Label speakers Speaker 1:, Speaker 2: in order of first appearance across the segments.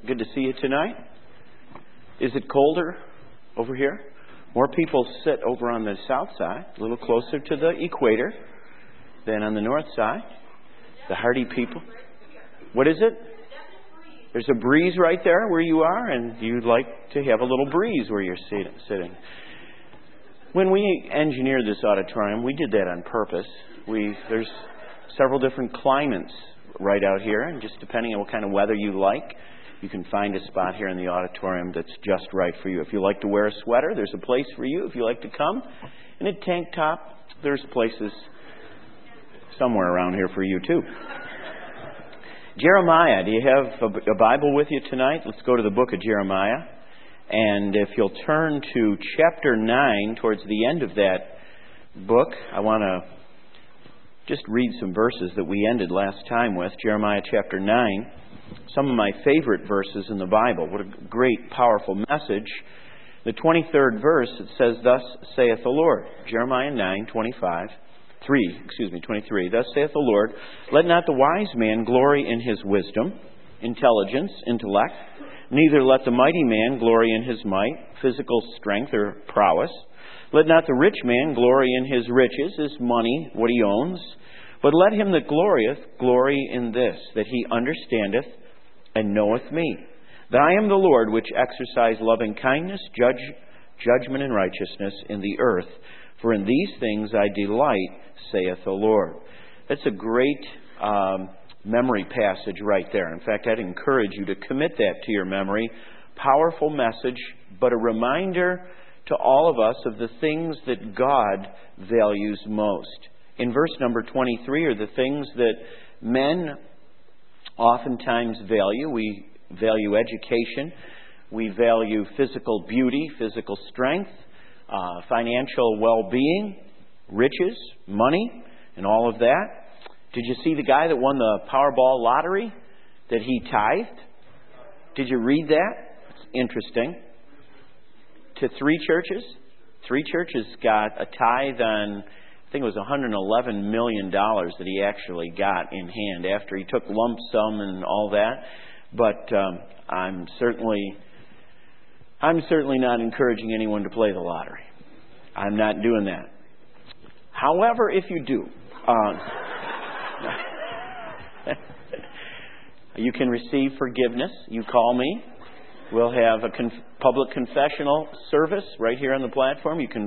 Speaker 1: Good to see you tonight. Is it colder over here? More people sit over on the south side, a little closer to the equator than on the north side. The hardy people. What is it? There's a breeze right there where you are, and you'd like to have a little breeze where you're sitting. When we engineered this auditorium, we did that on purpose. There's several different climates right out here, and just depending on what kind of weather you like, you can find a spot here in the auditorium that's just right for you. If you like to wear a sweater, there's a place for you. If you like to come in a tank top, there's places somewhere around here for you too. Jeremiah, do you have a Bible with you tonight? Let's go to the book of Jeremiah. And if you'll turn to chapter 9, towards the end of that book, I want to just read some verses that we ended last time with. Jeremiah chapter 9, some of my favorite verses in the Bible. What a great, powerful message. The 23rd verse, it says, "Thus saith the Lord." Jeremiah 9, 23. "Thus saith the Lord, let not the wise man glory in his wisdom, intelligence, intellect, neither let the mighty man glory in his might, physical strength or prowess. Let not the rich man glory in his riches, his money, what he owns. But let him that glorieth glory in this, that he understandeth and knoweth me. That I am the Lord, which exercise loving kindness, judgment, and righteousness in the earth. For in these things I delight, saith the Lord." That's a great memory passage right there. In fact, I'd encourage you to commit that to your memory. Powerful message, but a reminder to all of us of the things that God values most. In verse number 23 are the things that men oftentimes value. We value education. We value physical beauty, physical strength, financial well-being, riches, money, and all of that. Did you see the guy that won the Powerball lottery? That he tithed? Did you read that? It's interesting. To 3 churches. 3 churches got a tithe on, I think it was $111 million that he actually got in hand after he took lump sum and all that. But I'm certainly not encouraging anyone to play the lottery. I'm not doing that. However, if you do, you can receive forgiveness. You call me. We'll have a public confessional service right here on the platform. You can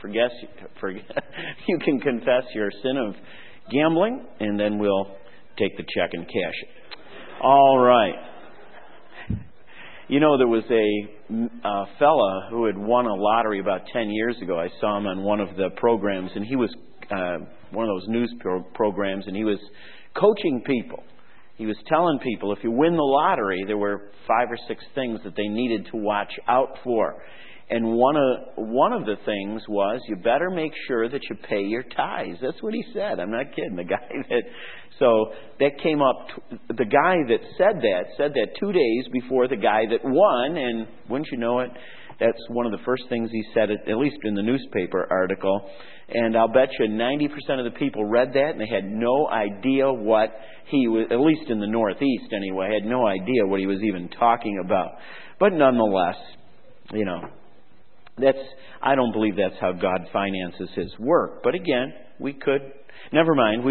Speaker 1: you can confess your sin of gambling, and then we'll take the check and cash it. All right. You know, there was a fella who had won a lottery about 10 years ago. I saw him on one of the programs, and he was one of those news programs, and he was coaching people. He was telling people, if you win the lottery, there were 5 or 6 things that they needed to watch out for. And one of the things was, you better make sure that you pay your tithes. That's what he said. I'm not kidding. So that came up. The guy that said that 2 days before the guy that won. And wouldn't you know it, that's one of the first things he said, at least in the newspaper article. And I'll bet you 90% of the people read that, and they had no idea what he was, at least in the Northeast anyway, had no idea what he was even talking about. But nonetheless, you know, I don't believe that's how God finances His work. But again, never mind.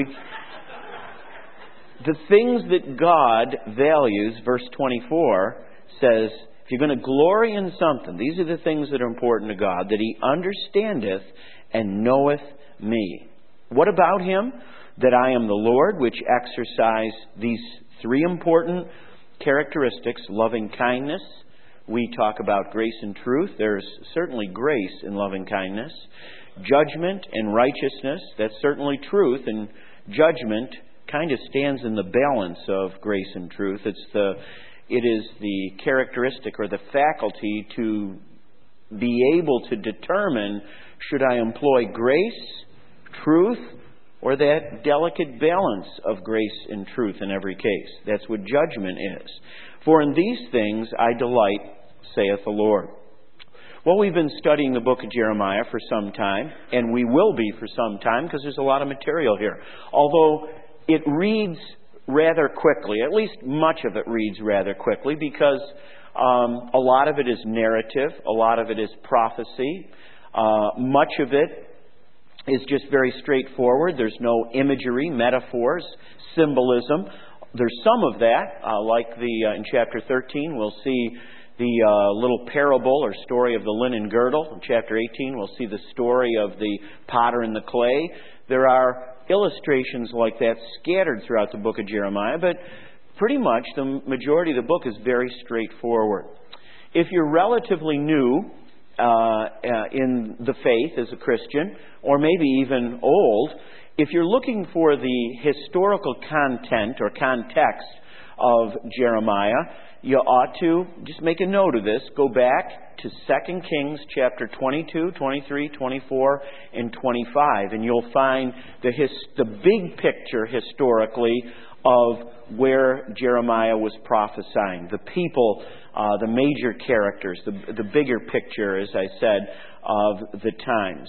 Speaker 1: The things that God values, verse 24 says, if you're going to glory in something, these are the things that are important to God, that He understandeth and knoweth me. What about Him? That I am the Lord, which exercise these 3 important characteristics: loving kindness. We talk about grace and truth. There's certainly grace in loving kindness. Judgment and righteousness. That's certainly truth, and judgment kind of stands in the balance of grace and truth. It is the characteristic or the faculty to be able to determine, should I employ grace, truth, or that delicate balance of grace and truth in every case. That's what judgment is. For in these things I delight, saith the Lord. Well, we've been studying the book of Jeremiah for some time, and we will be for some time because there's a lot of material here. Although it reads rather quickly. At least much of it reads rather quickly because a lot of it is narrative, a lot of it is prophecy. Much of it is just very straightforward. There's no imagery, metaphors, symbolism. There's some of that, like in chapter 13, we'll see the little parable or story of the linen girdle. In chapter 18, we'll see the story of the potter and the clay. There are illustrations like that scattered throughout the book of Jeremiah, but pretty much the majority of the book is very straightforward. If you're relatively new in the faith as a Christian, or maybe even old, if you're looking for the historical content or context of Jeremiah, you ought to just make a note of this. Go back to 2 Kings chapter 22, 23, 24, and 25, and you'll find the big picture historically of where Jeremiah was prophesying. The people, the major characters, the bigger picture, as I said, of the times.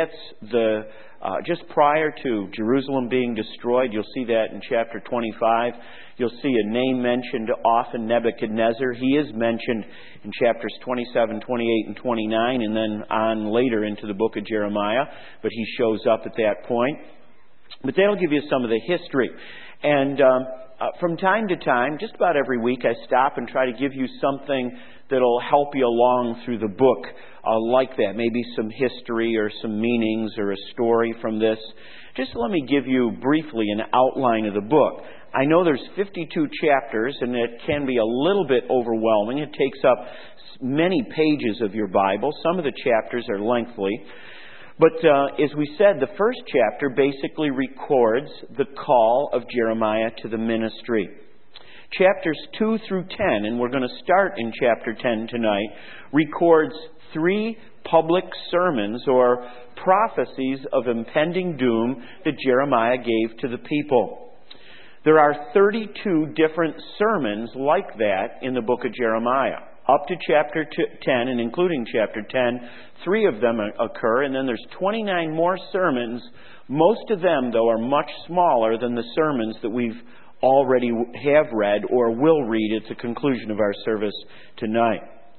Speaker 1: That's just prior to Jerusalem being destroyed. You'll see that in chapter 25. You'll see a name mentioned often, Nebuchadnezzar. He is mentioned in chapters 27, 28, and 29, and then on later into the book of Jeremiah. But he shows up at that point. But that'll give you some of the history. And from time to time, just about every week, I stop and try to give you something that'll help you along through the book like that. Maybe some history or some meanings or a story from this. Just let me give you briefly an outline of the book. I know there's 52 chapters, and it can be a little bit overwhelming. It takes up many pages of your Bible. Some of the chapters are lengthy. But as we said, the first chapter basically records the call of Jeremiah to the ministry. Chapters 2 through 10, and we're going to start in chapter 10 tonight, records 3 public sermons or prophecies of impending doom that Jeremiah gave to the people. There are 32 different sermons like that in the book of Jeremiah. Up to chapter 10, and including chapter 10, 3 of them occur, and then there's 29 more sermons. Most of them, though, are much smaller than the sermons that we've already have read or will read at the conclusion of our service tonight.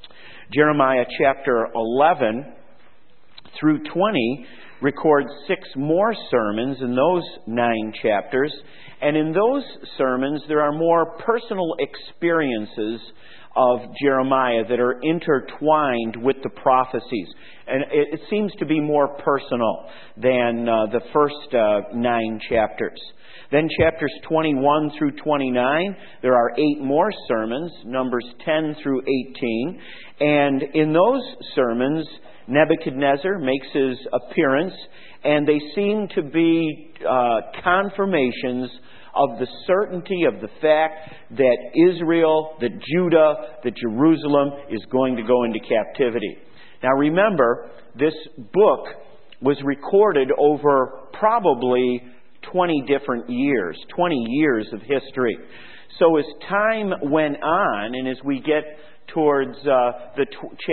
Speaker 1: Jeremiah chapter 11 through 20 records 6 more sermons in those 9 chapters, and in those sermons there are more personal experiences of Jeremiah that are intertwined with the prophecies. And it seems to be more personal than the first 9 chapters. Then chapters 21 through 29, there are 8 more sermons, Numbers 10 through 18. And in those sermons, Nebuchadnezzar makes his appearance, and they seem to be confirmations of the certainty of the fact that Israel, that Judah, that Jerusalem is going to go into captivity. Now remember, this book was recorded over probably 20 different years, 20 years of history. So as time went on, and as we get towards the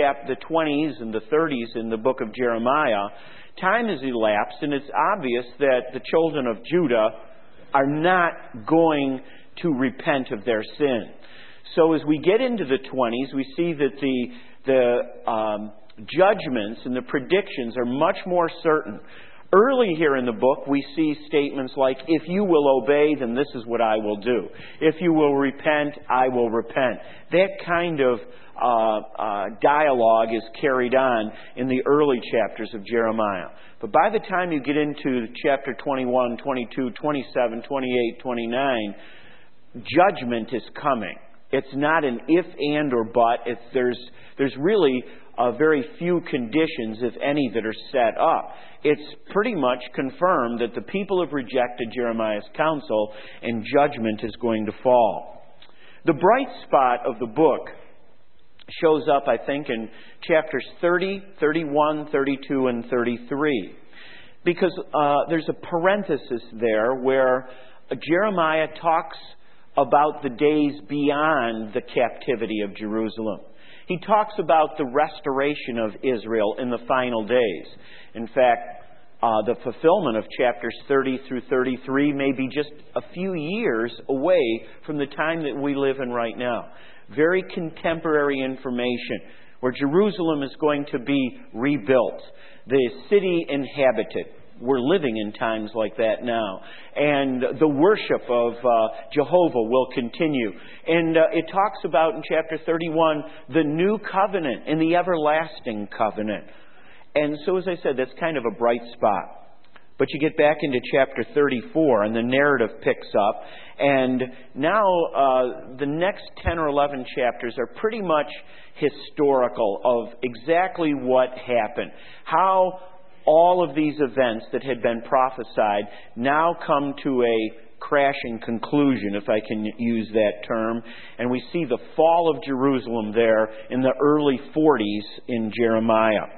Speaker 1: 20s and the 30s in the book of Jeremiah, time has elapsed, and it's obvious that the children of Judah are not going to repent of their sin. So as we get into the 20s, we see that the judgments and the predictions are much more certain. Early here in the book, we see statements like, if you will obey, then this is what I will do. If you will repent, I will repent. That kind of dialogue is carried on in the early chapters of Jeremiah. But by the time you get into chapter 21, 22, 27, 28, 29, judgment is coming. It's not an if, and, or but. There's really very few conditions, if any, that are set up. It's pretty much confirmed that the people have rejected Jeremiah's counsel and judgment is going to fall. The bright spot of the book shows up, I think, in chapters 30, 31, 32, and 33. Because there's a parenthesis there where Jeremiah talks about the days beyond the captivity of Jerusalem. He talks about the restoration of Israel in the final days. In fact, The fulfillment of chapters 30 through 33 may be just a few years away from the time that we live in right now. Very contemporary information, where Jerusalem is going to be rebuilt, the city inhabited. We're living in times like that now. And the worship of Jehovah will continue. And it talks about in chapter 31 the new covenant and the everlasting covenant. And so, as I said, that's kind of a bright spot. But you get back into chapter 34 and the narrative picks up. And now the next 10 or 11 chapters are pretty much historical of exactly what happened. How all of these events that had been prophesied now come to a crashing conclusion, if I can use that term. And we see the fall of Jerusalem there in the early 40s in Jeremiah.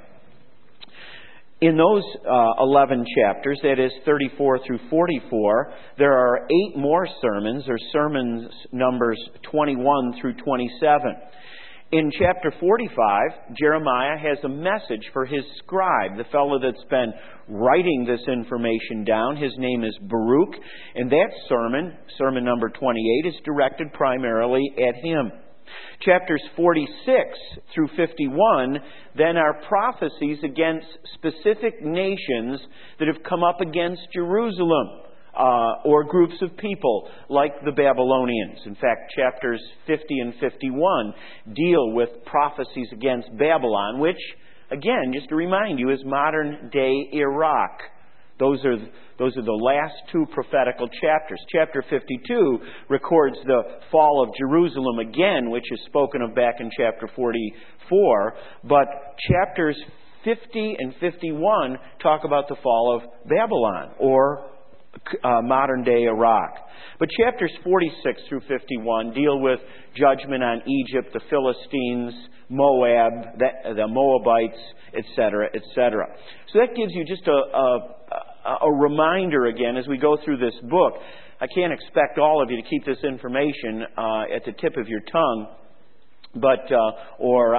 Speaker 1: In those 11 chapters, that is 34 through 44, there are 8 more sermons, or sermons numbers 21 through 27. In chapter 45, Jeremiah has a message for his scribe, the fellow that's been writing this information down. His name is Baruch, and that sermon number 28, is directed primarily at him. Chapters 46 through 51 then are prophecies against specific nations that have come up against Jerusalem, or groups of people like the Babylonians. In fact, chapters 50 and 51 deal with prophecies against Babylon, which, again, just to remind you, is modern-day Iraq. Those are the last 2 prophetical chapters. Chapter 52 records the fall of Jerusalem again, which is spoken of back in chapter 44. But chapters 50 and 51 talk about the fall of Babylon, or modern-day Iraq. But chapters 46 through 51 deal with judgment on Egypt, the Philistines, Moab, the Moabites, etc., etc. So that gives you just a reminder again as we go through this book. I can't expect all of you to keep this information at the tip of your tongue, but or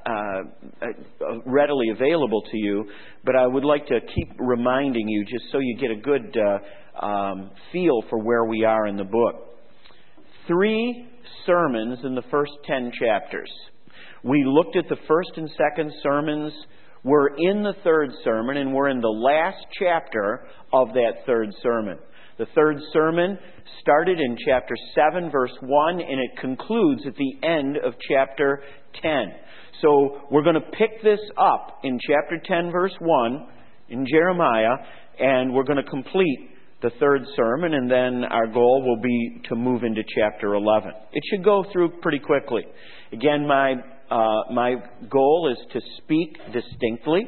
Speaker 1: readily available to you. But I would like to keep reminding you, just so you get a good feel for where we are in the book. 3 sermons in the first 10 chapters. We looked at the first and second sermons. We're in the third sermon, and we're in the last chapter of that third sermon. The third sermon started in chapter 7, verse 1, and it concludes at the end of chapter 10. So we're going to pick this up in chapter 10, verse 1 in Jeremiah, and we're going to complete the third sermon, and then our goal will be to move into chapter 11. It should go through pretty quickly. Again, my goal is to speak distinctly,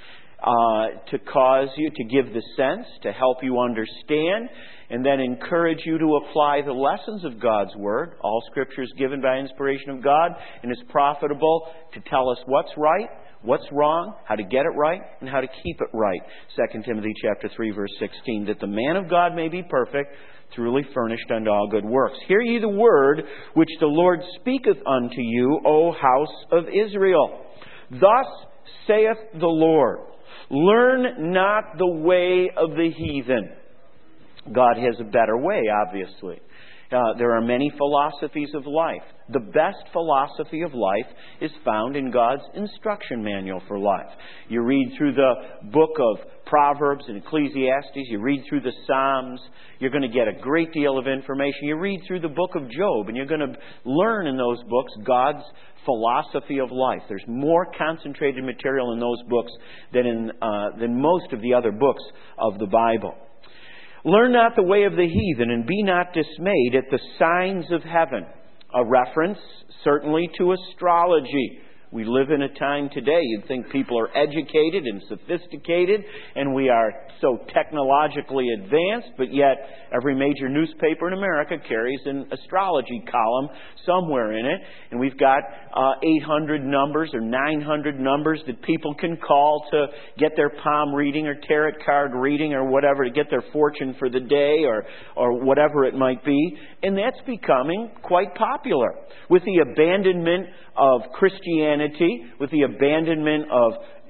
Speaker 1: to cause you to give the sense, to help you understand, and then encourage you to apply the lessons of God's Word. All Scripture is given by inspiration of God and is profitable to tell us what's right, what's wrong, how to get it right, and how to keep it right. 2 Timothy chapter 3, verse 16, that the man of God may be perfect, truly furnished unto all good works. Hear ye the word which the Lord speaketh unto you, O house of Israel. Thus saith the Lord, learn not the way of the heathen. God has a better way, obviously. There are many philosophies of life. The best philosophy of life is found in God's instruction manual for life. You read through the book of Proverbs and Ecclesiastes, you read through the Psalms, you're going to get a great deal of information. You read through the book of Job, and you're going to learn in those books God's philosophy of life. There's more concentrated material in those books than most of the other books of the Bible. Learn not the way of the heathen, and be not dismayed at the signs of heaven. A reference, certainly, to astrology. We live in a time today, you'd think people are educated and sophisticated, and we are so technologically advanced, but yet every major newspaper in America carries an astrology column somewhere in it, and we've got 800 numbers or 900 numbers that people can call to get their palm reading or tarot card reading or whatever, to get their fortune for the day or whatever it might be, and that's becoming quite popular. With the abandonment of Christianity, with the abandonment of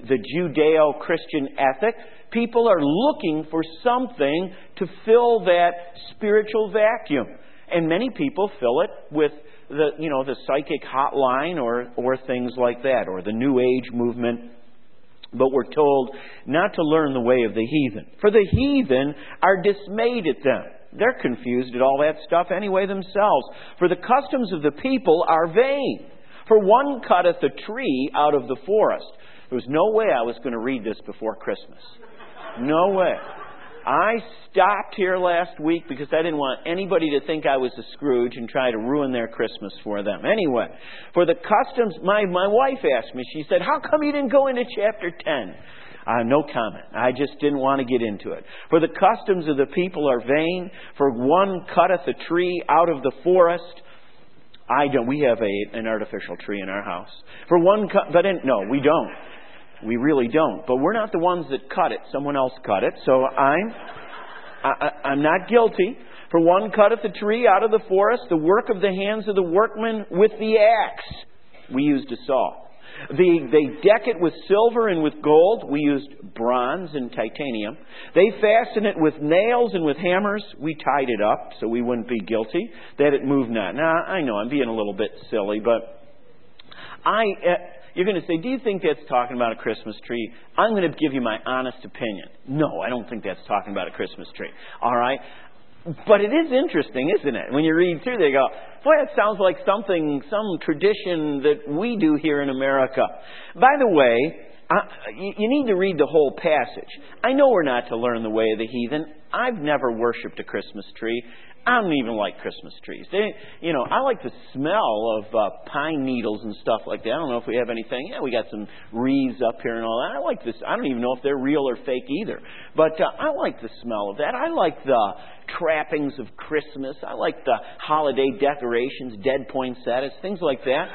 Speaker 1: the Judeo-Christian ethic. People are looking for something to fill that spiritual vacuum. And many people fill it with the psychic hotline or things like that, or the New Age movement. But we're told not to learn the way of the heathen. For the heathen are dismayed at them. They're confused at all that stuff anyway themselves. For the customs of the people are vain. For one cutteth a tree out of the forest. There was no way I was going to read this before Christmas. No way. I stopped here last week because I didn't want anybody to think I was a Scrooge and try to ruin their Christmas for them. Anyway, for the customs, my wife asked me, she said, how come you didn't go into chapter 10? No comment. I just didn't want to get into it. For the customs of the people are vain. For one cutteth a tree out of the forest. We have an artificial tree in our house. No, we don't. We really don't. But we're not the ones that cut it. Someone else cut it. So I'm not guilty. For one cutteth a tree out of the forest, the work of the hands of the workman with the axe. We used a saw. They deck it with silver and with gold. We used bronze and titanium. They fasten it with nails and with hammers. We tied it up so we wouldn't be guilty, that it moved not. Now, I know I'm being a little bit silly, but you're going to say, do you think that's talking about a Christmas tree? I'm going to give you my honest opinion. No, I don't think that's talking about a Christmas tree. All right? But it is interesting, isn't it? When you read through, they go, boy, that sounds like some tradition that we do here in America. By the way, you need to read the whole passage. I know we're not to learn the way of the heathen. I've never worshipped a Christmas tree. I don't even like Christmas trees. I like the smell of pine needles and stuff like that. I don't know if we have anything. Yeah, we got some wreaths up here and all that. I like this. I don't even know if they're real or fake either. But I like the smell of that. I like the trappings of Christmas. I like the holiday decorations, dead poinsettias, things like that.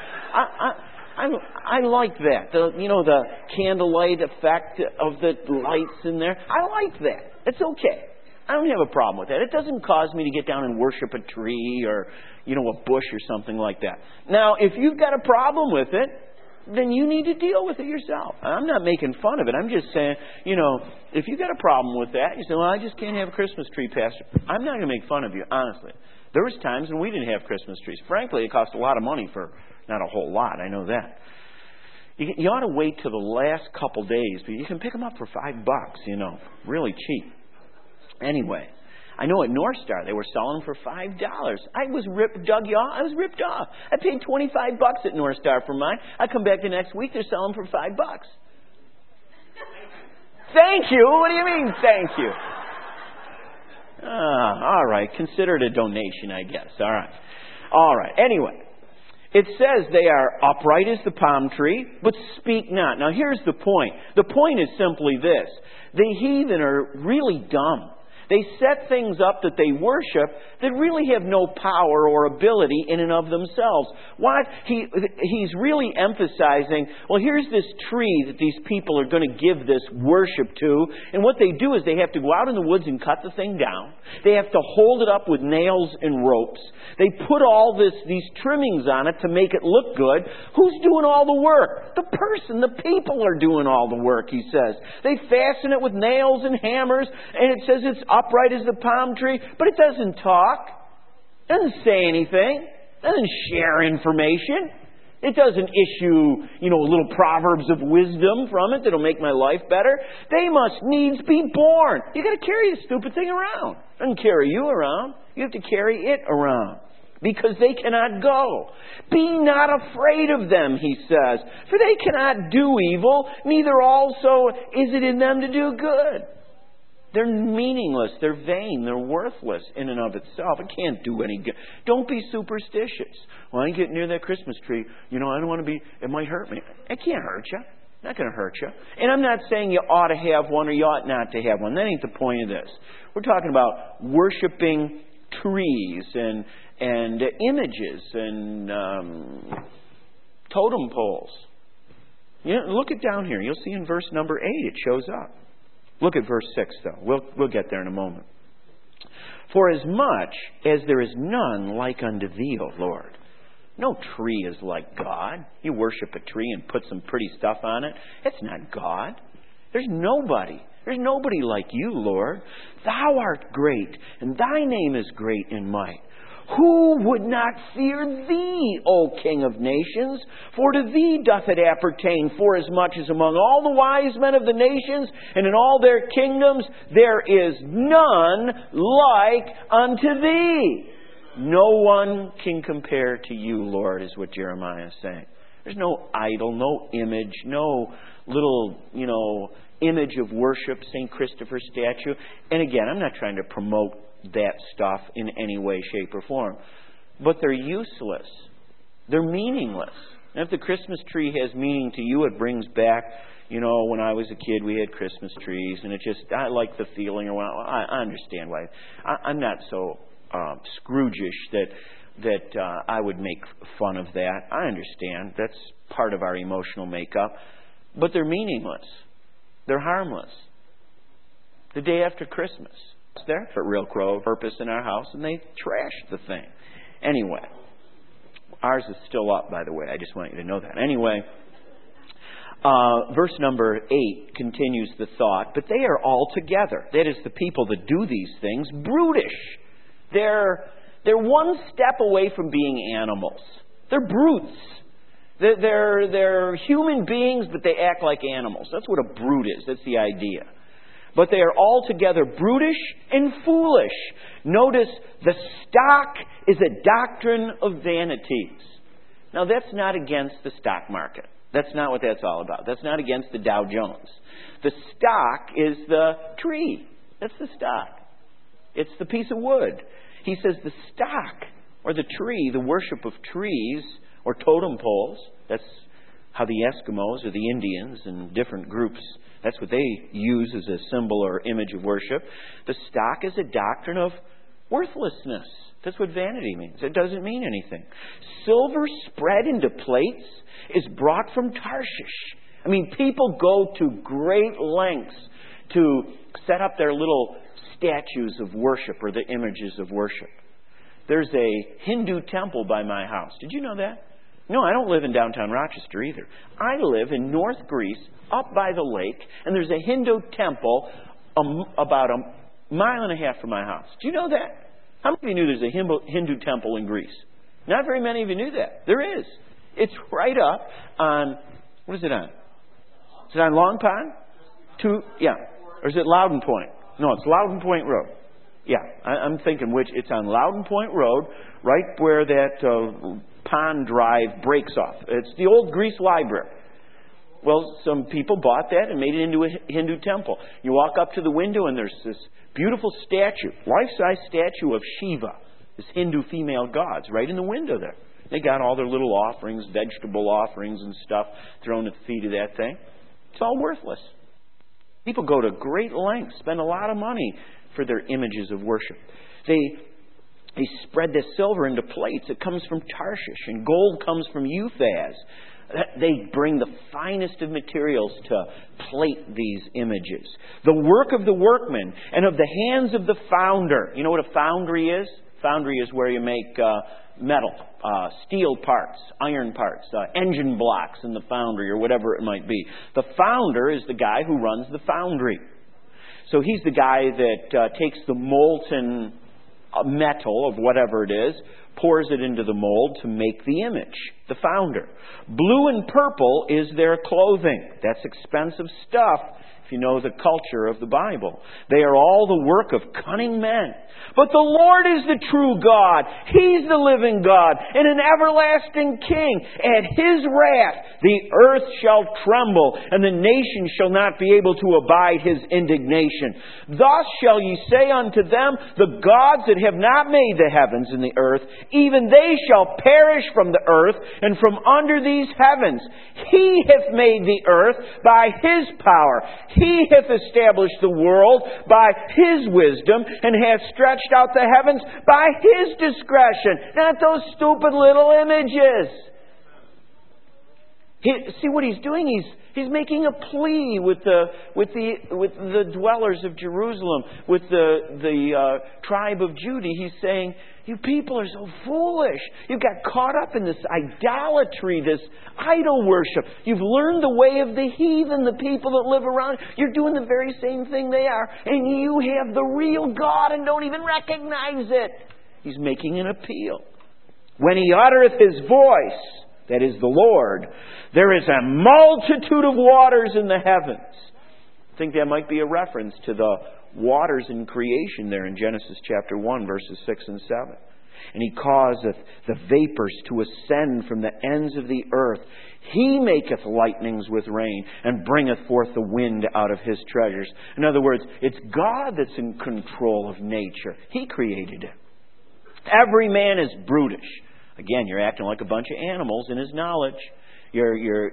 Speaker 1: I like that. The candlelight effect of the lights in there. I like that. It's okay. I don't have a problem with that. It doesn't cause me to get down and worship a tree or, a bush or something like that. Now, if you've got a problem with it, then you need to deal with it yourself. I'm not making fun of it. I'm just saying, if you've got a problem with that, you say, well, I just can't have a Christmas tree, Pastor. I'm not going to make fun of you, honestly. There was times when we didn't have Christmas trees. Frankly, it cost a lot of money for not a whole lot. I know that. You ought to wait till the last couple days, but you can pick them up for $5, really cheap. Anyway, I know at North Star they were selling them for $5. I was ripped off. I paid $25 at North Star for mine. I come back the next week, they're selling them for $5. Thank you. What do you mean, thank you? All right. Consider it a donation, I guess. All right. Anyway, it says they are upright as the palm tree, but speak not. Now, here's the point. The point is simply this. The heathen are really dumb. They set things up that they worship that really have no power or ability in and of themselves. What? He's really emphasizing, well, here's this tree that these people are going to give this worship to. And what they do is they have to go out in the woods and cut the thing down. They have to hold it up with nails and ropes. They put all these trimmings on it to make it look good. Who's doing all the work? The person, the people are doing all the work, he says. They fasten it with nails and hammers, and it says it's upright as the palm tree, but it doesn't talk. It doesn't say anything. It doesn't share information. It doesn't issue, little proverbs of wisdom from it that'll make my life better. They must needs be born. You got to carry the stupid thing around. It doesn't carry you around. You have to carry it around. Because they cannot go. Be not afraid of them, he says. For they cannot do evil, neither also is it in them to do good. They're meaningless. They're vain. They're worthless in and of itself. It can't do any good. Don't be superstitious. Well, I ain't getting near that Christmas tree. I don't want to be, it might hurt me. It can't hurt you. Not going to hurt you. And I'm not saying you ought to have one or you ought not to have one. That ain't the point of this. We're talking about worshiping trees and images and totem poles. Look it down here. You'll see in verse number 8 it shows up. Look at verse 6, though. We'll get there in a moment. For as much as there is none like unto thee, O Lord. No tree is like God. You worship a tree and put some pretty stuff on it. It's not God. There's nobody. There's nobody like you, Lord. Thou art great, and thy name is great in might. Who would not fear thee, O King of nations? For to thee doth it appertain, forasmuch as among all the wise men of the nations and in all their kingdoms there is none like unto thee. No one can compare to you, Lord, is what Jeremiah is saying. There's no idol, no image, no little, image of worship, St. Christopher statue. And again, I'm not trying to promote that stuff in any way, shape, or form. But they're useless. They're meaningless. And if the Christmas tree has meaning to you, it brings back, when I was a kid, we had Christmas trees, and I like the feeling. I understand why. I'm not so Scrooge-ish that I would make fun of that. I understand. That's part of our emotional makeup. But they're meaningless. They're harmless. The day after Christmas, it's there for real crow purpose in our house, and they trashed the thing. Anyway, ours is still up, by the way. I just want you to know that. Anyway, verse number 8 continues the thought, but they are all together. That is, the people that do these things, brutish. They're one step away from being animals. They're brutes. They're human beings, but they act like animals. That's what a brute is. That's the idea. But they are altogether brutish and foolish. Notice, the stock is a doctrine of vanities. Now, that's not against the stock market. That's not what that's all about. That's not against the Dow Jones. The stock is the tree. That's the stock. It's the piece of wood. He says the stock, or the tree, the worship of trees, or totem poles. That's how the Eskimos or the Indians and different groups, that's what they use as a symbol or image of worship. The stock is a doctrine of worthlessness. That's what vanity means. It doesn't mean anything. Silver spread into plates is brought from Tarshish. People go to great lengths to set up their little statues of worship or the images of worship. There's a Hindu temple by my house. Did you know that? No, I don't live in downtown Rochester either. I live in North Greece, up by the lake, and there's a Hindu temple about a mile and a half from my house. Do you know that? How many of you knew there's a Hindu temple in Greece? Not very many of you knew that. There is. It's right up on, what is it on? Is it on Long Pond? Or is it Loudon Point? No, it's Loudon Point Road. Yeah, I'm thinking it's on Loudon Point Road, right where that Pond Drive breaks off. It's the old Greece library. Well, some people bought that and made it into a Hindu temple. You walk up to the window and there's this beautiful statue, life-size statue of Shiva, this Hindu female gods, right in the window there. They got all their little offerings, vegetable offerings and stuff thrown at the feet of that thing. It's all worthless. People go to great lengths, spend a lot of money for their images of worship. They spread this silver into plates. It comes from Tarshish, and gold comes from Euphaz. They bring the finest of materials to plate these images. The work of the workman and of the hands of the founder. You know what a foundry is? Foundry is where you make metal, steel parts, iron parts, engine blocks in the foundry or whatever it might be. The founder is the guy who runs the foundry. So he's the guy that takes the molten metal of whatever it is, pours it into the mold to make the image, the founder. Blue and purple is their clothing. That's expensive stuff if you know the culture of the Bible. They are all the work of cunning men. But the Lord is the true God. He's the living God and an everlasting King. At His wrath the earth shall tremble, and the nations shall not be able to abide His indignation. Thus shall ye say unto them, the gods that have not made the heavens and the earth, even they shall perish from the earth and from under these heavens. He hath made the earth by His power. He hath established the world by His wisdom, and hath stretched out the heavens by His discretion. Not those stupid little images. See what he's doing? He's making a plea with the dwellers of Jerusalem, with the tribe of Judah. He's saying, you people are so foolish. You've got caught up in this idolatry, this idol worship. You've learned the way of the heathen, the people that live around. You're doing the very same thing they are. And you have the real God and don't even recognize it. He's making an appeal. When He uttereth His voice, that is the Lord, there is a multitude of waters in the heavens. I think that might be a reference to the waters in creation there in Genesis chapter 1, verses 6 and 7. And He causeth the vapors to ascend from the ends of the earth. He maketh lightnings with rain, and bringeth forth the wind out of His treasures. In other words, it's God that's in control of nature. He created it. Every man is brutish. Again, you're acting like a bunch of animals in his knowledge. You're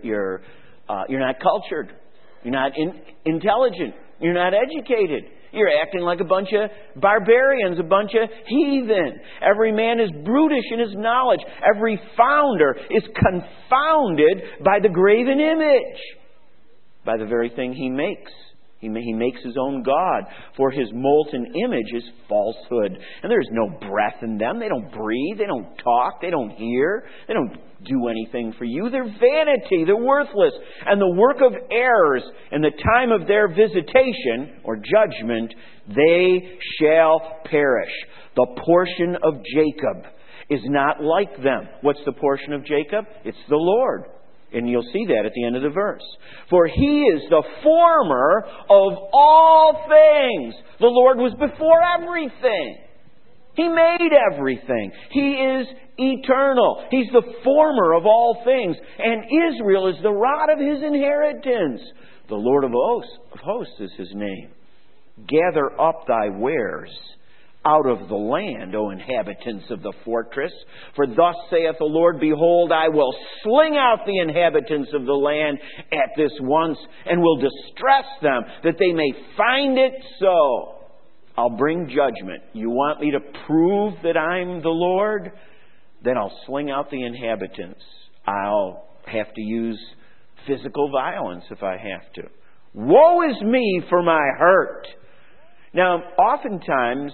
Speaker 1: not cultured. You're not intelligent. You're not educated. You're acting like a bunch of barbarians, a bunch of heathen. Every man is brutish in his knowledge. Every founder is confounded by the graven image, by the very thing he makes. He makes his own God, for his molten image is falsehood. And there's no breath in them. They don't breathe. They don't talk. They don't hear. They don't do anything for you. They're vanity. They're worthless. And the work of errors in the time of their visitation or judgment, they shall perish. The portion of Jacob is not like them. What's the portion of Jacob? It's the Lord. And you'll see that at the end of the verse. For He is the former of all things. The Lord was before everything. He made everything. He is eternal. He's the former of all things. And Israel is the rod of His inheritance. The Lord of hosts is His name. Gather up thy wares out of the land, O inhabitants of the fortress. For thus saith the Lord, behold, I will sling out the inhabitants of the land at this once, and will distress them, that they may find it so. I'll bring judgment. You want me to prove that I'm the Lord? Then I'll sling out the inhabitants. I'll have to use physical violence if I have to. Woe is me for my hurt. Now, oftentimes,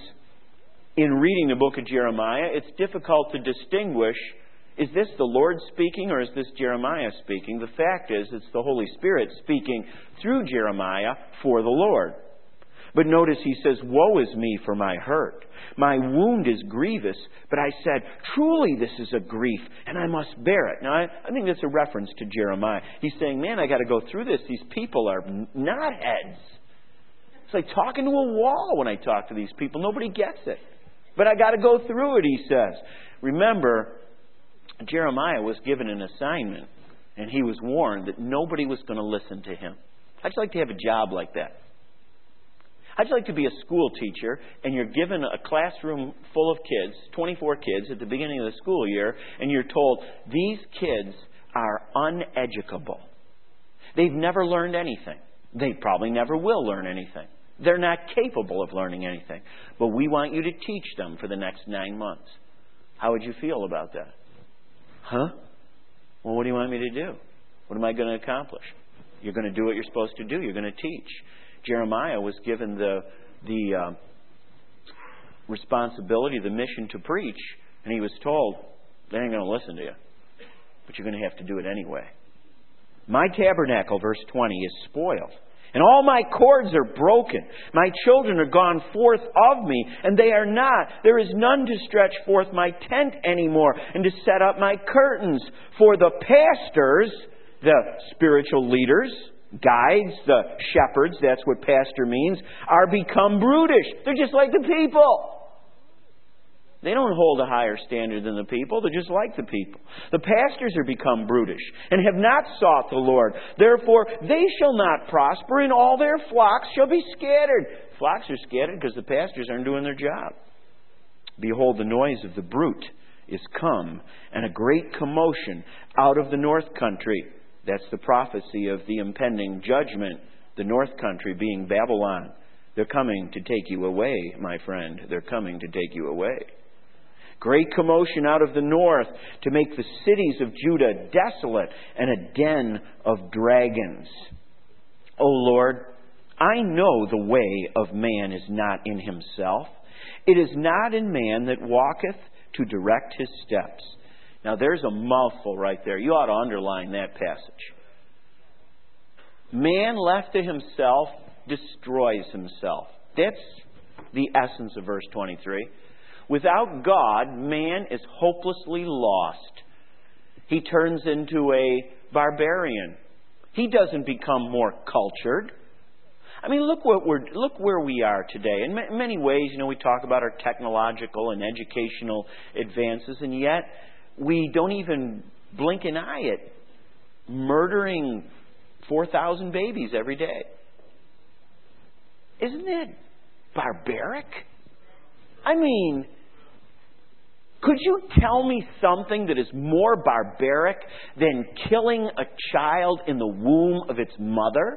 Speaker 1: in reading the book of Jeremiah, it's difficult to distinguish, is this the Lord speaking or is this Jeremiah speaking? The fact is, it's the Holy Spirit speaking through Jeremiah for the Lord. But notice he says, woe is me for my hurt. My wound is grievous, but I said, truly this is a grief, and I must bear it. Now, I think that's a reference to Jeremiah. He's saying, man, I got to go through this. These people are knotheads. It's like talking to a wall when I talk to these people. Nobody gets it. But I got to go through it, he says. Remember, Jeremiah was given an assignment, and he was warned that nobody was going to listen to him. I'd like to have a job like that. I'd like to be a school teacher, and you're given a classroom full of kids, 24 kids at the beginning of the school year, and you're told, these kids are uneducable. They've never learned anything. They probably never will learn anything. They're not capable of learning anything. But we want you to teach them for the next 9 months. How would you feel about that? Huh? Well, what do you want me to do? What am I going to accomplish? You're going to do what you're supposed to do. You're going to teach. Jeremiah was given the responsibility, the mission to preach, and he was told, they ain't going to listen to you. But you're going to have to do it anyway. My tabernacle, verse 20, is spoiled. And all my cords are broken. My children are gone forth of me, and they are not. There is none to stretch forth my tent anymore, and to set up my curtains. For the pastors, the spiritual leaders, guides, the shepherds, that's what pastor means, are become brutish. They're just like the people. They don't hold a higher standard than the people. They're just like the people. The pastors are become brutish and have not sought the Lord. Therefore, they shall not prosper, and all their flocks shall be scattered. Flocks are scattered because the pastors aren't doing their job. Behold, the noise of the brute is come, and a great commotion out of the north country. That's the prophecy of the impending judgment, the north country being Babylon. They're coming to take you away, my friend. They're coming to take you away. Great commotion out of the north to make the cities of Judah desolate and a den of dragons. O Lord, I know the way of man is not in himself. It is not in man that walketh to direct his steps. Now there's a mouthful right there. You ought to underline that passage. Man left to himself destroys himself. That's the essence of verse 23. Without God, man is hopelessly lost. He turns into a barbarian. He doesn't become more cultured. I mean, look where we are today. In many ways, we talk about our technological and educational advances, and yet we don't even blink an eye at murdering 4,000 babies every day. Isn't it barbaric? I mean, could you tell me something that is more barbaric than killing a child in the womb of its mother?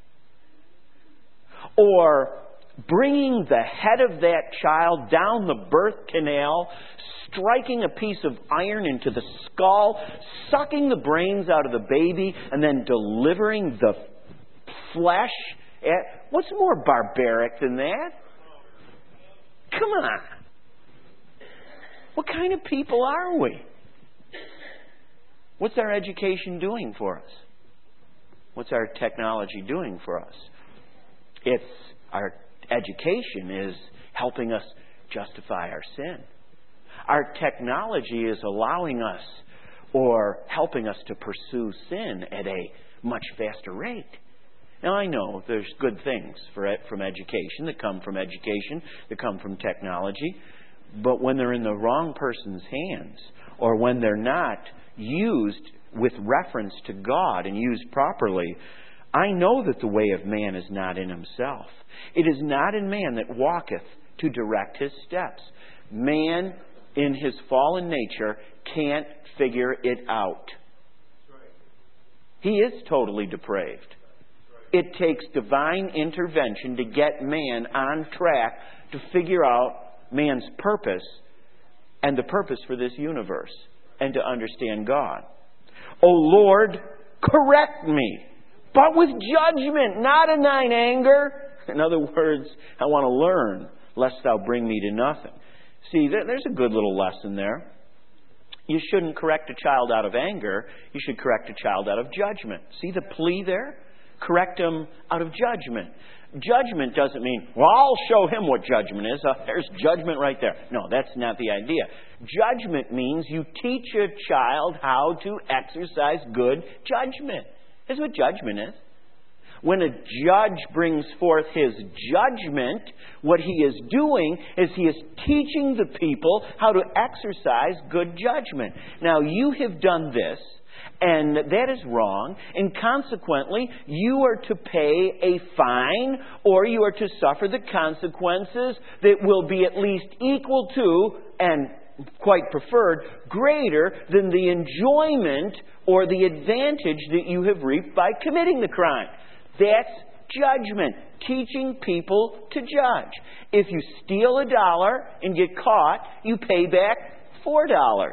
Speaker 1: Or bringing the head of that child down the birth canal, striking a piece of iron into the skull, sucking the brains out of the baby, and then delivering the flesh? What's more barbaric than that? Come on. What kind of people are we? What's our education doing for us? What's our technology doing for us? Our education is helping us justify our sin. Our technology is allowing us or helping us to pursue sin at a much faster rate. Now, I know there's good things from education, that come from technology, but when they're in the wrong person's hands, or when they're not used with reference to God and used properly, I know that the way of man is not in himself. It is not in man that walketh to direct his steps. Man, in his fallen nature, can't figure it out. He is totally depraved. It takes divine intervention to get man on track to figure out man's purpose and the purpose for this universe and to understand God. O Lord, correct me, but with judgment, not in thine anger. In other words, I want to learn, lest thou bring me to nothing. See, there's a good little lesson there. You shouldn't correct a child out of anger. You should correct a child out of judgment. See the plea there? Correct him out of judgment. Judgment doesn't mean, well, I'll show him what judgment is. There's judgment right there. No, that's not the idea. Judgment means you teach a child how to exercise good judgment. That's what judgment is. When a judge brings forth his judgment, what he is doing is he is teaching the people how to exercise good judgment. Now, you have done this, and that is wrong, and consequently, you are to pay a fine, or you are to suffer the consequences that will be at least equal to, and quite preferred, greater than the enjoyment or the advantage that you have reaped by committing the crime. That's judgment, teaching people to judge. If you steal $1 and get caught, you pay back $4.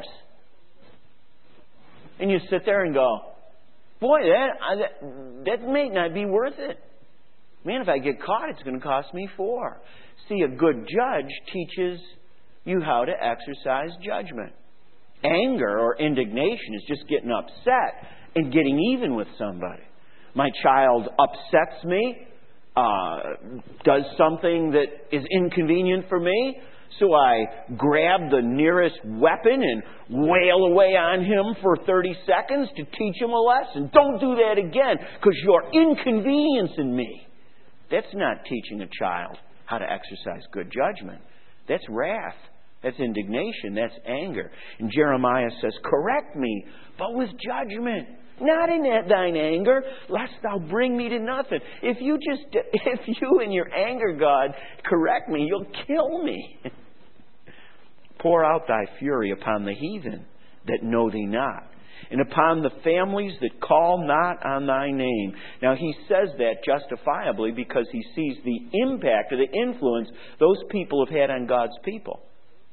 Speaker 1: And you sit there and go, boy, that may not be worth it. Man, if I get caught, it's going to cost me $4. See, a good judge teaches you how to exercise judgment. Anger or indignation is just getting upset and getting even with somebody. My child upsets me, does something that is inconvenient for me, so I grab the nearest weapon and wail away on him for 30 seconds to teach him a lesson. Don't do that again, because you're inconveniencing me. That's not teaching a child how to exercise good judgment. That's wrath. That's indignation. That's anger. And Jeremiah says, correct me, but with judgment. Not in thine anger, lest thou bring me to nothing. If you in your anger, God, correct me, you'll kill me. Pour out thy fury upon the heathen that know thee not, and upon the families that call not on thy name. Now he says that justifiably because he sees the impact or the influence those people have had on God's people.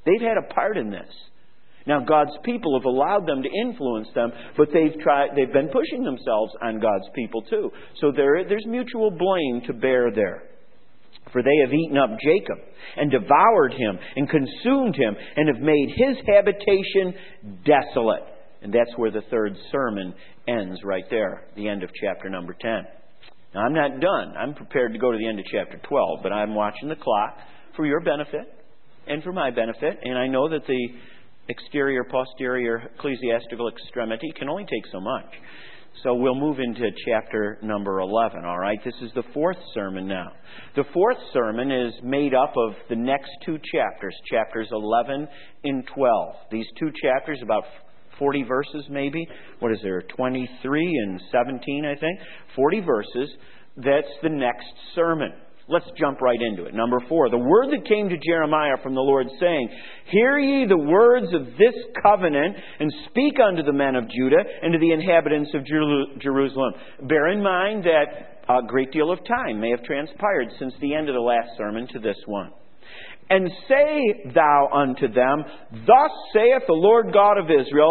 Speaker 1: They've had a part in this. Now, God's people have allowed them to influence them, but they've been pushing themselves on God's people too. So there's mutual blame to bear there. For they have eaten up Jacob, and devoured him, and consumed him, and have made his habitation desolate. And that's where the third sermon ends, right there, the end of chapter number 10. Now, I'm not done. I'm prepared to go to the end of chapter 12, but I'm watching the clock for your benefit and for my benefit. And I know that the exterior, posterior, ecclesiastical extremity can only take so much. So we'll move into chapter number 11, all right? This is the fourth sermon now. The fourth sermon is made up of the next two chapters, chapters 11 and 12. These two chapters, about 40 verses maybe. What is there, 23 and 17, I think? 40 verses. That's the next sermon. Let's jump right into it. Number 4, the word that came to Jeremiah from the Lord, saying, Hear ye the words of this covenant, and speak unto the men of Judah and to the inhabitants of Jerusalem. Bear in mind that a great deal of time may have transpired since the end of the last sermon to this one. And say thou unto them, Thus saith the Lord God of Israel,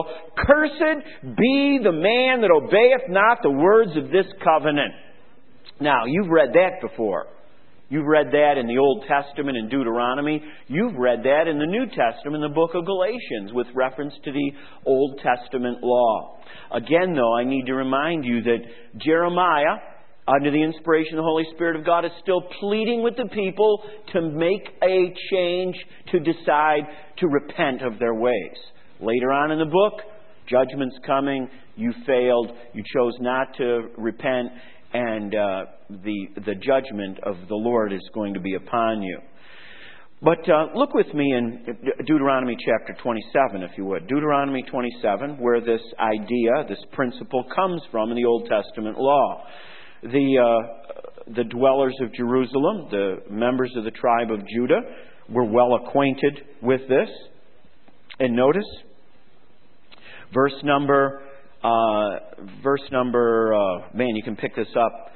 Speaker 1: Cursed be the man that obeyeth not the words of this covenant. Now, you've read that before. You've read that in the Old Testament in Deuteronomy. You've read that in the New Testament in the book of Galatians with reference to the Old Testament law. Again, though, I need to remind you that Jeremiah, under the inspiration of the Holy Spirit of God, is still pleading with the people to make a change, to decide to repent of their ways. Later on in the book, judgment's coming. You failed. You chose not to repent. And the judgment of the Lord is going to be upon you. But look with me in Deuteronomy chapter 27, if you would. Deuteronomy 27, where this idea, this principle comes from in the Old Testament law. The dwellers of Jerusalem, the members of the tribe of Judah, were well acquainted with this. And notice, verse number, man, you can pick this up.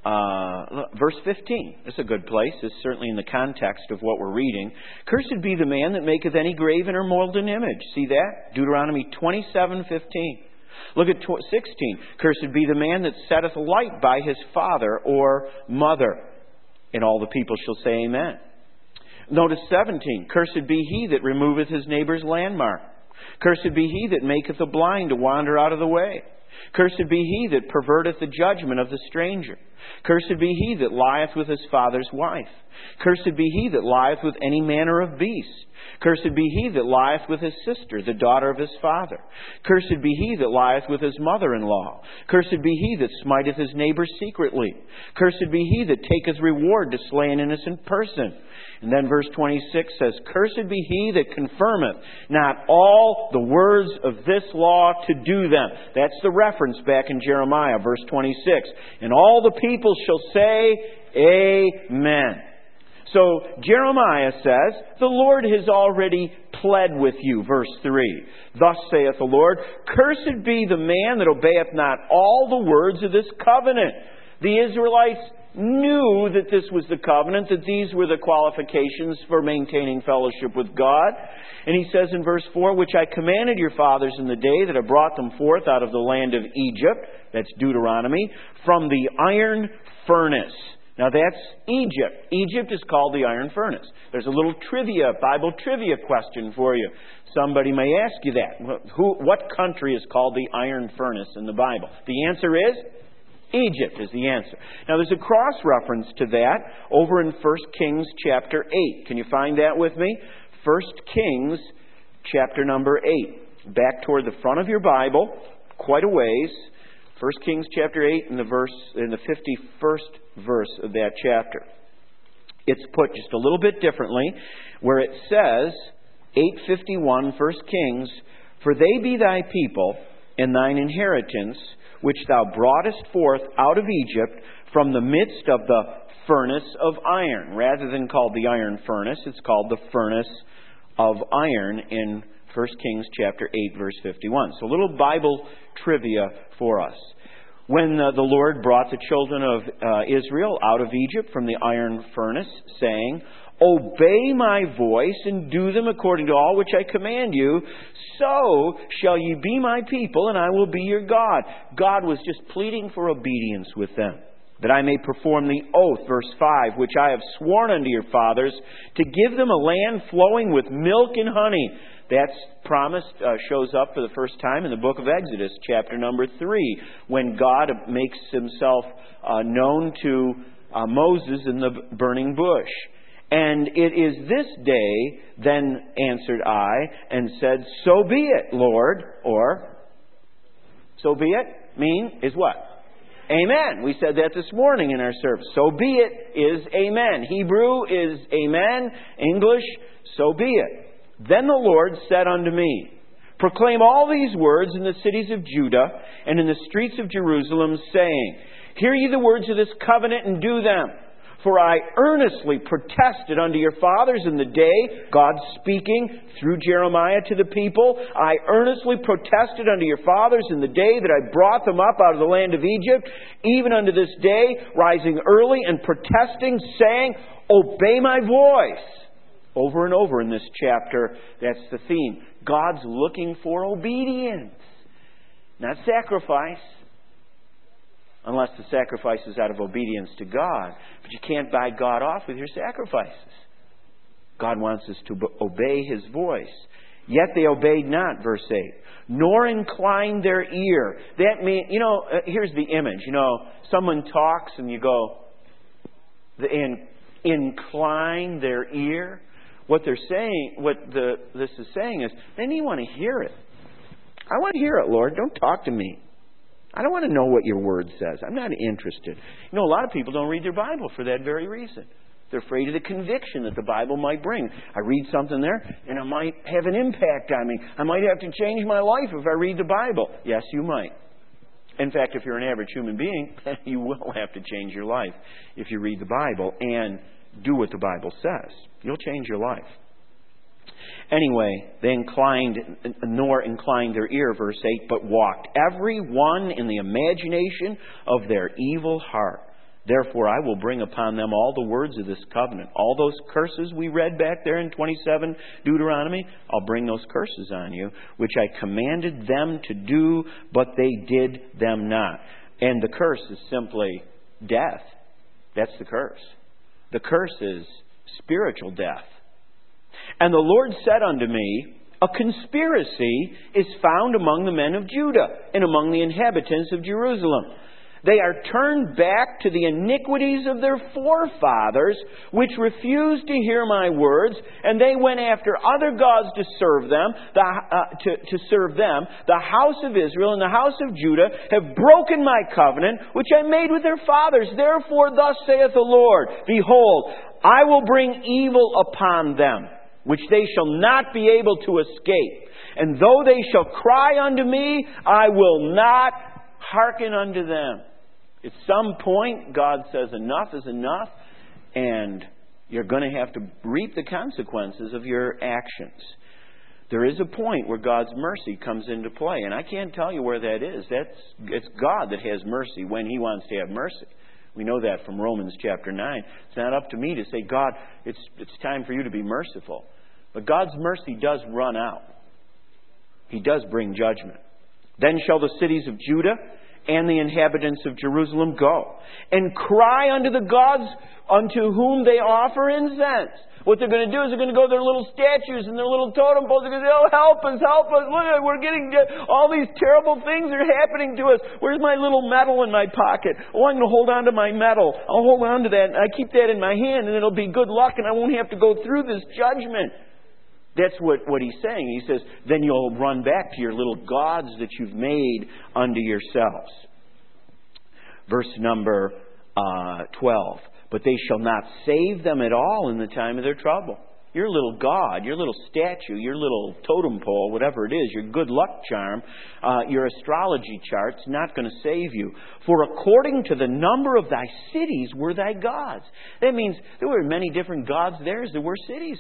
Speaker 1: Verse 15. It's a good place. It's certainly in the context of what we're reading. Cursed be the man that maketh any graven or molten image. See that? Deuteronomy 27:15. Look at 16. Cursed be the man that setteth light by his father or mother. And all the people shall say amen. Notice 17. Cursed be he that removeth his neighbor's landmark. Cursed be he that maketh the blind to wander out of the way. Cursed be he that perverteth the judgment of the stranger. Cursed be he that lieth with his father's wife. Cursed be he that lieth with any manner of beast. Cursed be he that lieth with his sister, the daughter of his father. Cursed be he that lieth with his mother-in-law. Cursed be he that smiteth his neighbor secretly. Cursed be he that taketh reward to slay an innocent person. And then verse 26 says, Cursed be he that confirmeth not all the words of this law to do them. That's the reference back in Jeremiah, verse 26. And all the people shall say, Amen. So Jeremiah says, the Lord has already pled with you, verse 3. Thus saith the Lord, Cursed be the man that obeyeth not all the words of this covenant. The Israelites knew that this was the covenant, that these were the qualifications for maintaining fellowship with God. And he says in verse 4, Which I commanded your fathers in the day that I brought them forth out of the land of Egypt, that's Deuteronomy, from the iron furnace. Now that's Egypt. Egypt is called the iron furnace. There's a little Bible trivia question for you. Somebody may ask you that. What country is called the iron furnace in the Bible? The answer is Egypt is the answer. Now there's a cross-reference to that over in 1 Kings chapter 8. Can you find that with me? 1 Kings chapter number 8. Back toward the front of your Bible, quite a ways. 1 Kings chapter 8 in the 51st verse of that chapter. It's put just a little bit differently, where it says, 8:51, 1 Kings, For they be thy people and thine inheritance, which thou broughtest forth out of Egypt from the midst of the furnace of iron. Rather than called the iron furnace, it's called the furnace of iron in 1 Kings chapter 8, verse 51. So a little Bible trivia for us. When the Lord brought the children of Israel out of Egypt from the iron furnace, saying, Obey my voice and do them according to all which I command you. So shall ye be my people, and I will be your God. God was just pleading for obedience with them, that I may perform the oath, verse 5, which I have sworn unto your fathers, to give them a land flowing with milk and honey. That's promise shows up for the first time in the book of Exodus, chapter number 3, when God makes himself known to Moses in the burning bush. And it is this day, then answered I, and said, so be it, Lord. Or, so be it, is what? Amen. We said that this morning in our service. So be it is amen. Hebrew is amen. English, so be it. Then the Lord said unto me, proclaim all these words in the cities of Judah and in the streets of Jerusalem, saying, hear ye the words of this covenant and do them. For I earnestly protested unto your fathers in the day, God speaking through Jeremiah to the people, I earnestly protested unto your fathers in the day that I brought them up out of the land of Egypt, even unto this day, rising early and protesting, saying, obey my voice. Over and over in this chapter, that's the theme. God's looking for obedience, not sacrifice. Unless the sacrifice is out of obedience to God. But you can't buy God off with your sacrifices. God wants us to obey His voice. Yet they obeyed not, verse 8, nor inclined their ear. That means, here's the image. Someone talks and you go, incline their ear. What they're saying, this is saying is, they need want to hear it. I want to hear it, Lord. Don't talk to me. I don't want to know what your word says. I'm not interested. A lot of people don't read their Bible for that very reason. They're afraid of the conviction that the Bible might bring. I read something there, and it might have an impact on me. I might have to change my life if I read the Bible. Yes, you might. In fact, if you're an average human being, you will have to change your life if you read the Bible and do what the Bible says. You'll change your life. Anyway, they nor inclined their ear, verse 8, but walked every one in the imagination of their evil heart. Therefore I will bring upon them all the words of this covenant. All those curses we read back there in 27 Deuteronomy, I'll bring those curses on you, which I commanded them to do, but they did them not. And the curse is simply death. That's the curse. The curse is spiritual death. And the Lord said unto me, a conspiracy is found among the men of Judah and among the inhabitants of Jerusalem. They are turned back to the iniquities of their forefathers, which refused to hear my words, and they went after other gods to serve them. The house of Israel and the house of Judah have broken my covenant, which I made with their fathers. Therefore, thus saith the Lord, behold, I will bring evil upon them, which they shall not be able to escape. And though they shall cry unto me, I will not hearken unto them. At some point, God says enough is enough, and you're going to have to reap the consequences of your actions. There is a point where God's mercy comes into play, and I can't tell you where that is. It's God that has mercy when He wants to have mercy. We know that from Romans chapter 9. It's not up to me to say, God, it's time for you to be merciful. But God's mercy does run out. He does bring judgment. Then shall the cities of Judah and the inhabitants of Jerusalem go and cry unto the gods unto whom they offer incense. What they're going to do is they're going to go to their little statues and their little totem poles. They're going to say, oh, help us. Look, we're getting all these terrible things are happening to us. Where's my little medal in my pocket? Oh, I'm going to hold on to my medal. I'll hold on to that. And I keep that in my hand, and it'll be good luck, and I won't have to go through this judgment. That's what he's saying. He says, then you'll run back to your little gods that you've made unto yourselves. Verse number 12. But they shall not save them at all in the time of their trouble. Your little god, your little statue, your little totem pole, whatever it is, your good luck charm, your astrology chart's not going to save you. For according to the number of thy cities were thy gods. That means there were many different gods there as there were cities.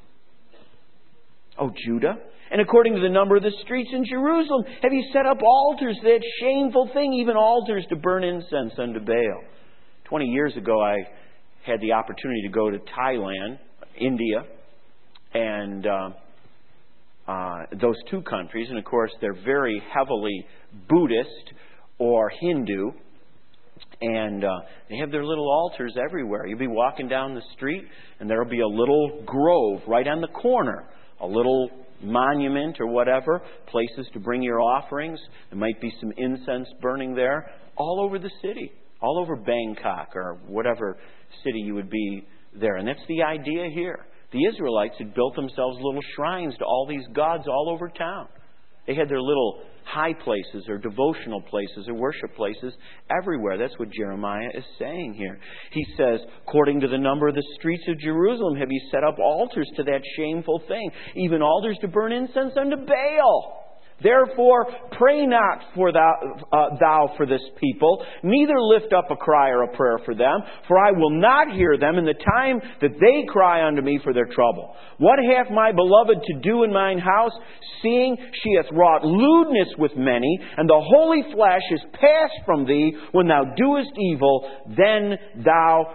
Speaker 1: O Judah, and according to the number of the streets in Jerusalem, have you set up altars, that shameful thing, even altars to burn incense unto Baal. 20 years ago, I had the opportunity to go to Thailand. India, and those two countries. And of course, they're very heavily Buddhist or Hindu. And they have their little altars everywhere. You'll be walking down the street, and there'll be a little grove right on the corner, a little monument or whatever, places to bring your offerings. There might be some incense burning there, all over the city, all over Bangkok or whatever city you would be there. And that's the idea here. The Israelites had built themselves little shrines to all these gods all over town. They had their little high places or devotional places or worship places everywhere. That's what Jeremiah is saying here. He says, according to the number of the streets of Jerusalem have you set up altars to that shameful thing, even altars to burn incense unto Baal. Therefore, pray not for thou for this people, neither lift up a cry or a prayer for them, for I will not hear them in the time that they cry unto me for their trouble. What hath my beloved to do in mine house, seeing she hath wrought lewdness with many, and the holy flesh is passed from thee? When thou doest evil, then thou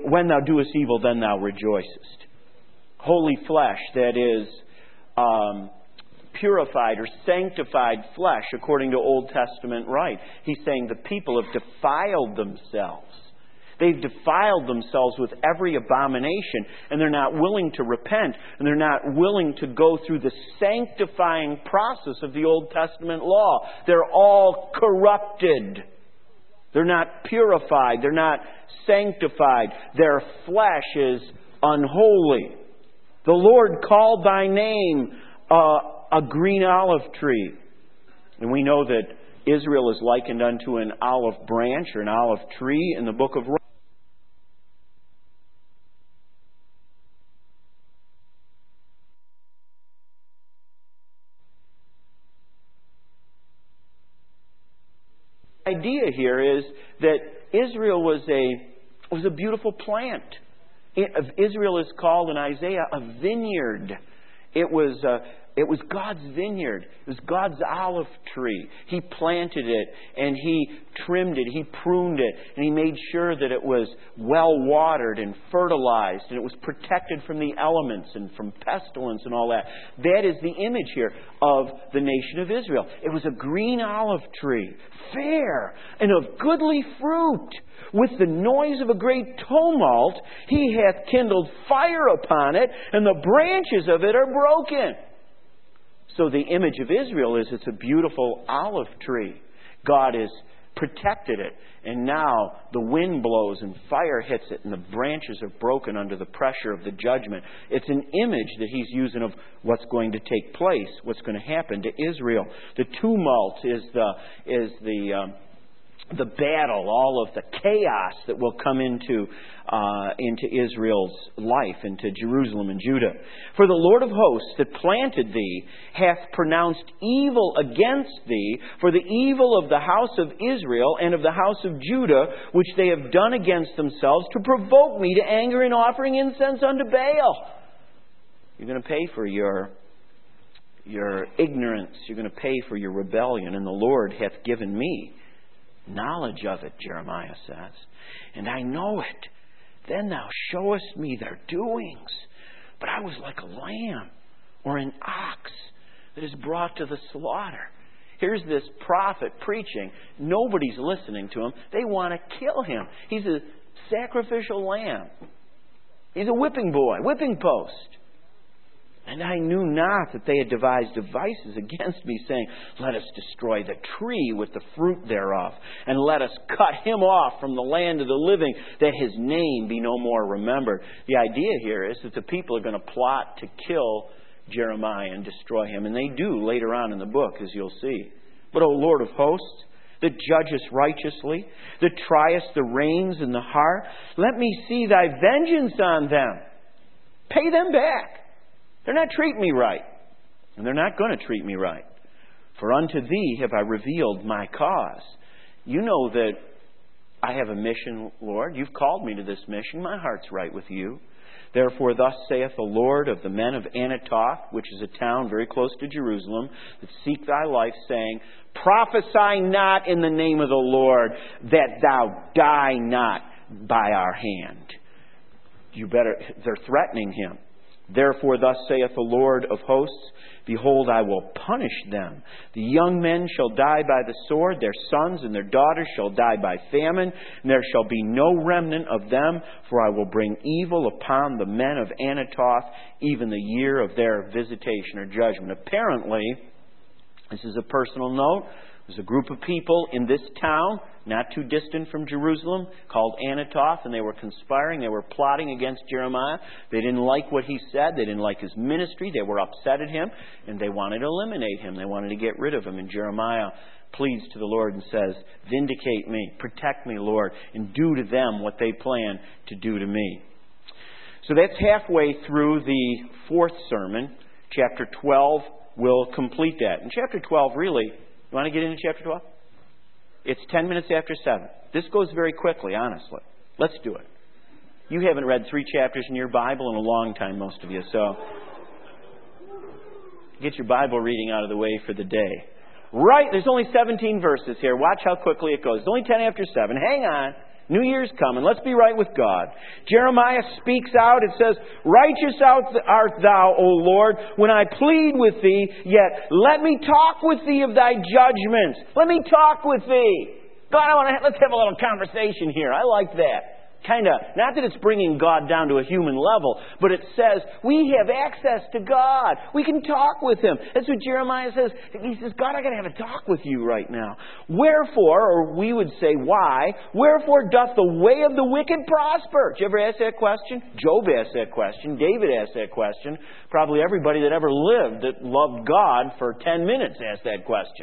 Speaker 1: rejoicest. Holy flesh, that is purified or sanctified flesh, according to Old Testament rite. He's saying the people have defiled themselves. They've defiled themselves with every abomination, and they're not willing to repent, and they're not willing to go through the sanctifying process of the Old Testament law. They're all corrupted. They're not purified. They're not sanctified. Their flesh is unholy. The Lord called thy name a green olive tree. And we know that Israel is likened unto an olive branch or an olive tree in the book of Romans. The idea here is that Israel was a beautiful plant. Israel is called in Isaiah a vineyard. It was God's vineyard. It was God's olive tree. He planted it and He trimmed it. He pruned it. And He made sure that it was well watered and fertilized. And it was protected from the elements and from pestilence and all that. That is the image here of the nation of Israel. It was a green olive tree, fair and of goodly fruit. With the noise of a great tumult, He hath kindled fire upon it, and the branches of it are broken. So the image of Israel is it's a beautiful olive tree. God has protected it. And now the wind blows and fire hits it and the branches are broken under the pressure of the judgment. It's an image that He's using of what's going to take place, what's going to happen to Israel. The tumult is the battle, all of the chaos that will come into Israel's life, into Jerusalem and Judah. For the Lord of hosts that planted thee hath pronounced evil against thee for the evil of the house of Israel and of the house of Judah, which they have done against themselves, to provoke me to anger in offering incense unto Baal. You're going to pay for your ignorance. You're going to pay for your rebellion. And the Lord hath given me knowledge of it, Jeremiah says, and I know it. Then thou showest me their doings. But I was like a lamb or an ox that is brought to the slaughter. Here's this prophet preaching. Nobody's listening to him. They want to kill him. He's a sacrificial lamb. He's a whipping boy, whipping post. And I knew not that they had devised devices against me, saying, let us destroy the tree with the fruit thereof, and let us cut him off from the land of the living, that his name be no more remembered. The idea here is that the people are going to plot to kill Jeremiah and destroy him. And they do later on in the book, as you'll see. But, O Lord of hosts, that judgest righteously, that triest the reins in the heart, let me see thy vengeance on them. Pay them back. They're not treating me right. And they're not going to treat me right. For unto thee have I revealed my cause. You know that I have a mission, Lord. You've called me to this mission. My heart's right with you. Therefore thus saith the Lord of the men of Anatoth, which is a town very close to Jerusalem, that seek thy life, saying, prophesy not in the name of the Lord, that thou die not by our hand. They're threatening him. Therefore, thus saith the Lord of hosts, behold, I will punish them. The young men shall die by the sword, their sons and their daughters shall die by famine, and there shall be no remnant of them, for I will bring evil upon the men of Anathoth, even the year of their visitation or judgment. Apparently, this is a personal note, there's a group of people in this town, not too distant from Jerusalem, called Anathoth, and they were conspiring, they were plotting against Jeremiah. They didn't like what he said, they didn't like his ministry, they were upset at him, and they wanted to eliminate him, they wanted to get rid of him. And Jeremiah pleads to the Lord and says, vindicate me, protect me, Lord, and do to them what they plan to do to me. So that's halfway through the fourth sermon. Chapter 12 will complete that. And chapter 12 really, you want to get into chapter 12? It's 10 minutes after 7. This goes very quickly, honestly. Let's do it. You haven't read 3 chapters in your Bible in a long time, most of you, so get your Bible reading out of the way for the day. Right, there's only 17 verses here. Watch how quickly it goes. It's only 10 after 7. Hang on. New Year's coming. Let's be right with God. Jeremiah speaks out. It says, righteous art thou, O Lord, when I plead with thee, yet let me talk with thee of thy judgments. Let me talk with thee. God, let's have a little conversation here. I like that. Not that it's bringing God down to a human level, but it says we have access to God. We can talk with Him. That's what Jeremiah says. He says, God, I got to have a talk with you right now. Wherefore, or we would say why, wherefore doth the way of the wicked prosper? Did you ever ask that question? Job asked that question. David asked that question. Probably everybody that ever lived that loved God for 10 minutes asked that question.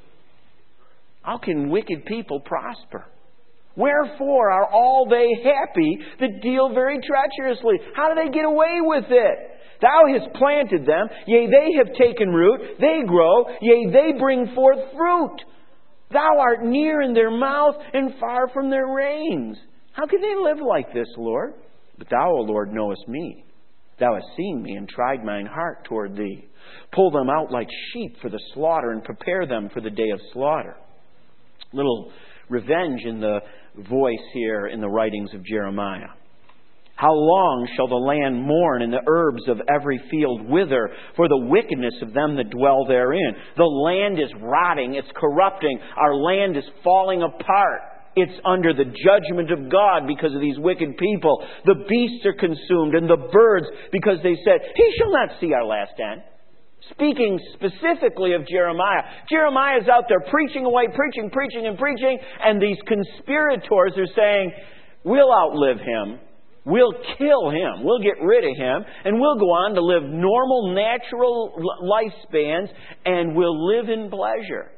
Speaker 1: How can wicked people prosper? Wherefore are all they happy that deal very treacherously? How do they get away with it? Thou hast planted them, yea, they have taken root, they grow, yea, they bring forth fruit. Thou art near in their mouth and far from their reins. How can they live like this, Lord? But thou, O Lord, knowest me. Thou hast seen me and tried mine heart toward thee. Pull them out like sheep for the slaughter and prepare them for the day of slaughter. Little revenge in the voice here in the writings of Jeremiah. How long shall the land mourn and the herbs of every field wither for the wickedness of them that dwell therein? The land is rotting, it's corrupting, our land is falling apart. It's under the judgment of God because of these wicked people. The beasts are consumed and the birds because they said, He shall not see our last end. Speaking specifically of Jeremiah. Jeremiah is out there preaching away, preaching, and these conspirators are saying, we'll outlive him, we'll kill him, we'll get rid of him, and we'll go on to live normal, natural lifespans, and we'll live in pleasure.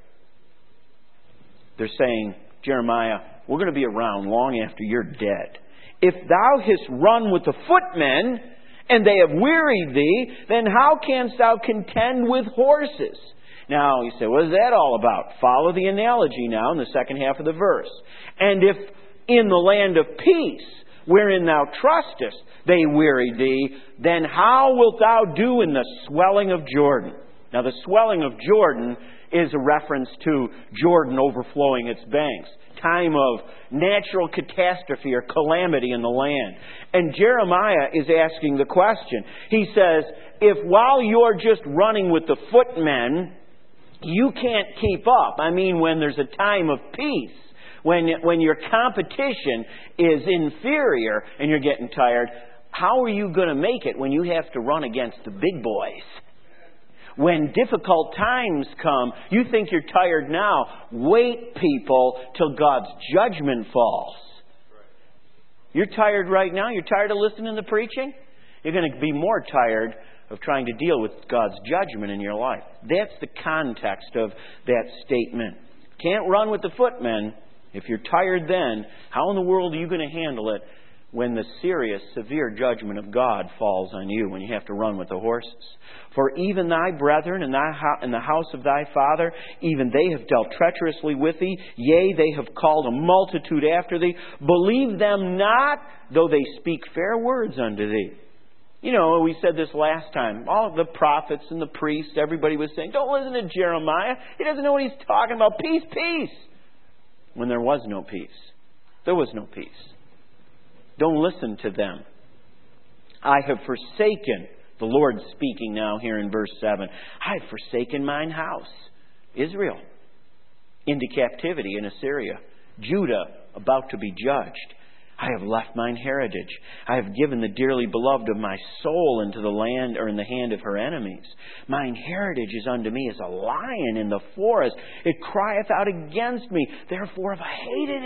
Speaker 1: They're saying, Jeremiah, we're going to be around long after you're dead. If thou hast run with the footmen, and they have wearied thee, then how canst thou contend with horses? Now, you say, what is that all about? Follow the analogy now in the second half of the verse. And if in the land of peace, wherein thou trustest, they weary thee, then how wilt thou do in the swelling of Jordan? Now, the swelling of Jordan is a reference to Jordan overflowing its banks. Time of natural catastrophe or calamity in the land. And Jeremiah is asking the question. He says, if while you're just running with the footmen, you can't keep up. I mean, when there's a time of peace, when your competition is inferior and you're getting tired, how are you going to make it when you have to run against the big boys? When difficult times come, you think you're tired now. Wait, people, till God's judgment falls. You're tired right now? You're tired of listening to preaching? You're going to be more tired of trying to deal with God's judgment in your life. That's the context of that statement. Can't run with the footmen. If you're tired then, how in the world are you going to handle it when the serious, severe judgment of God falls on you, when you have to run with the horses? For even thy brethren and the house of thy father, even they have dealt treacherously with thee. Yea, they have called a multitude after thee. Believe them not, though they speak fair words unto thee. You know, we said this last time. All of the prophets and the priests, everybody was saying, don't listen to Jeremiah. He doesn't know what he's talking about. Peace, peace. When there was no peace. There was no peace. Don't listen to them. I have forsaken, the Lord speaking now here in verse 7, I have forsaken mine house, Israel, into captivity in Assyria. Judah about to be judged. I have left mine heritage. I have given the dearly beloved of my soul into the land, or in the hand of her enemies. Mine heritage is unto me as a lion in the forest. It crieth out against me. Therefore have I hated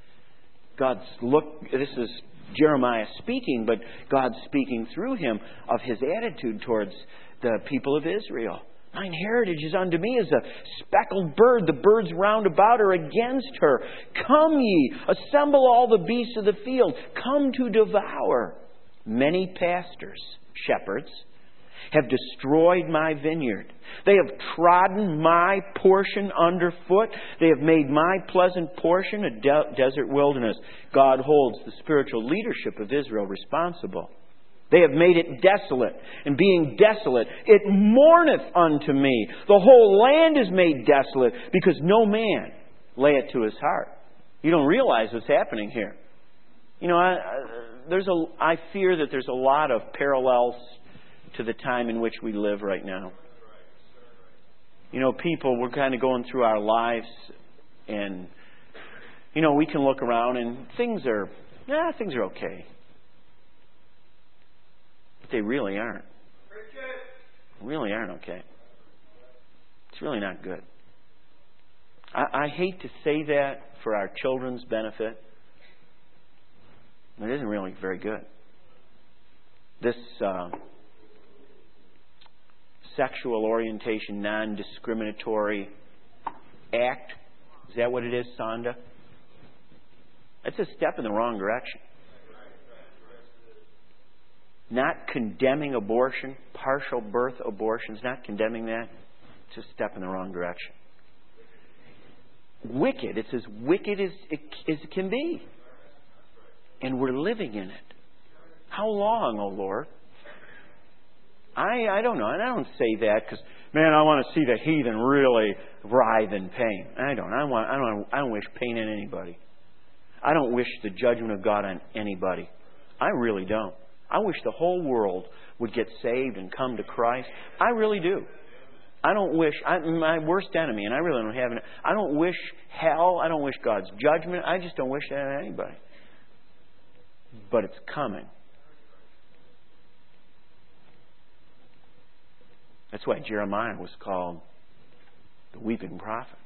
Speaker 1: it. This is Jeremiah speaking, but God's speaking through him of his attitude towards the people of Israel. Mine heritage is unto me as a speckled bird. The birds round about are against her. Come ye, assemble all the beasts of the field. Come to devour. Many pastors, shepherds, have destroyed my vineyard. They have trodden my portion underfoot. They have made my pleasant portion a desert wilderness. God holds the spiritual leadership of Israel responsible. They have made it desolate, and being desolate, it mourneth unto me. The whole land is made desolate, because no man lay it to his heart. You don't realize what's happening here. You know, I fear that there's a lot of parallels to the time in which we live right now. You know, we're kind of going through our lives, and, you know, we can look around and things are okay. They really aren't. Really aren't okay. It's really not good. I hate to say that for our children's benefit. It isn't really very good. This sexual orientation non-discriminatory act, is that what it is, Sonda? That's a step in the wrong direction. Not condemning abortion, partial birth abortions, not condemning that. It's a step in the wrong direction. Wicked. It's as wicked as it can be. And we're living in it. How long, O Lord? I don't know. And I don't say that because, man, I want to see the heathen really writhe in pain. I don't wish pain on anybody. I don't wish the judgment of God on anybody. I really don't. I wish the whole world would get saved and come to Christ. I really do. I don't wish, my worst enemy, and I really don't have it, I don't wish hell, I don't wish God's judgment, I just don't wish that on anybody. But it's coming. That's why Jeremiah was called the weeping prophet.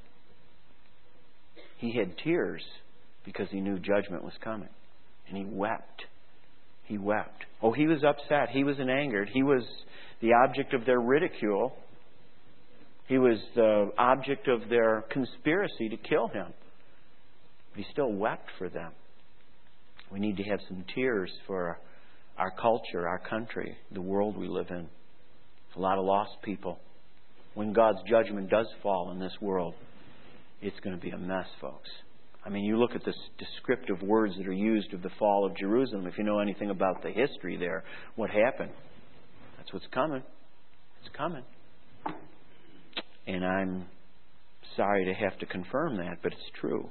Speaker 1: He had tears because he knew judgment was coming. And he wept. He wept. Oh, he was upset. He was angered. He was the object of their ridicule. He was the object of their conspiracy to kill him. But he still wept for them. We need to have some tears for our culture, our country, the world we live in. A lot of lost people. When God's judgment does fall in this world, it's going to be a mess, folks. I mean, you look at the descriptive words that are used of the fall of Jerusalem. If you know anything about the history there, what happened? That's what's coming. It's coming. And I'm sorry to have to confirm that, but it's true.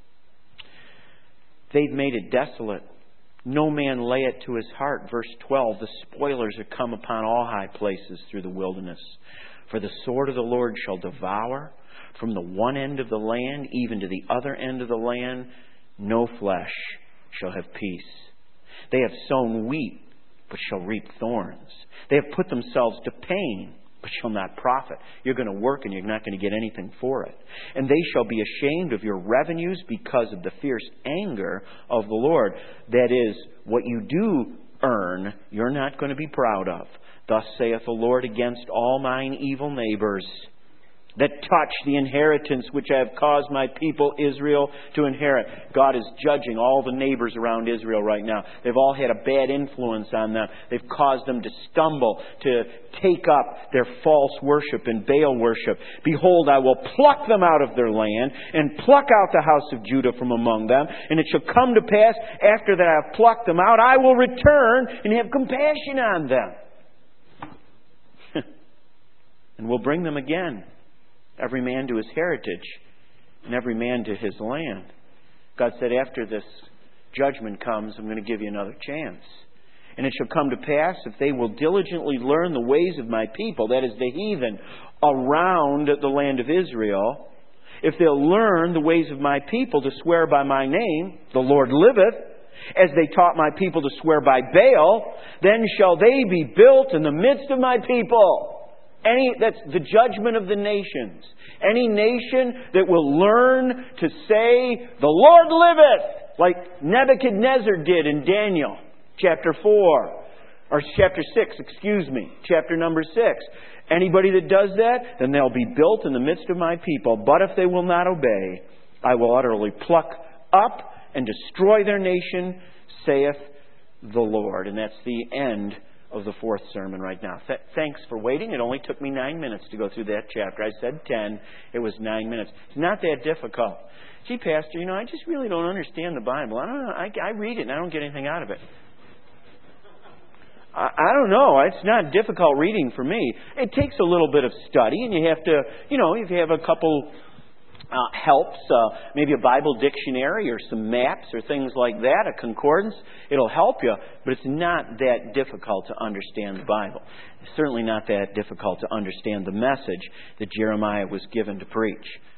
Speaker 1: They've made it desolate. No man lay it to his heart. Verse 12, the spoilers are come upon all high places through the wilderness. For the sword of the Lord shall devour. From the one end of the land, even to the other end of the land, no flesh shall have peace. They have sown wheat, but shall reap thorns. They have put themselves to pain, but shall not profit. You're going to work and you're not going to get anything for it. And they shall be ashamed of your revenues because of the fierce anger of the Lord. That is, what you do earn, you're not going to be proud of. Thus saith the Lord against all mine evil neighbors that touch the inheritance which I have caused my people Israel to inherit. God is judging all the neighbors around Israel right now. They've all had a bad influence on them. They've caused them to stumble, to take up their false worship and Baal worship. Behold, I will pluck them out of their land and pluck out the house of Judah from among them. And it shall come to pass, after that I have plucked them out, I will return and have compassion on them. And will bring them again. Every man to his heritage, and every man to his land. God said, after this judgment comes, I'm going to give you another chance. And it shall come to pass, if they will diligently learn the ways of my people, that is the heathen around the land of Israel, if they'll learn the ways of my people to swear by my name, the Lord liveth, as they taught my people to swear by Baal, then shall they be built in the midst of my people. That's the judgment of the nations. Any nation that will learn to say, the Lord liveth, like Nebuchadnezzar did in Daniel chapter 4, or chapter 6, chapter number 6. Anybody that does that, then they'll be built in the midst of my people. But if they will not obey, I will utterly pluck up and destroy their nation, saith the Lord. And that's the end of the fourth sermon right now. Thanks for waiting. It only took me 9 minutes to go through that chapter. I said 10. It was 9 minutes. It's not that difficult. Gee, Pastor, I just really don't understand the Bible. I don't know. I read it and I don't get anything out of it. I don't know. It's not difficult reading for me. It takes a little bit of study, and you have to, if you have a couple helps, maybe a Bible dictionary or some maps or things like that, a concordance, it'll help you, but it's not that difficult to understand the Bible. It's certainly not that difficult to understand the message that Jeremiah was given to preach.